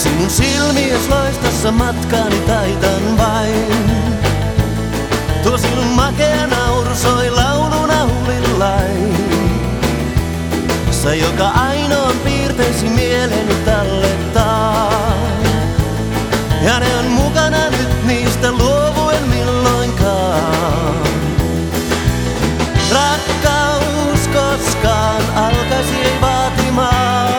Sinun silmies loistassa matkani taitan vain. Tuo sinun makea nauru soi lauluna hulillain. Sä joka ainoan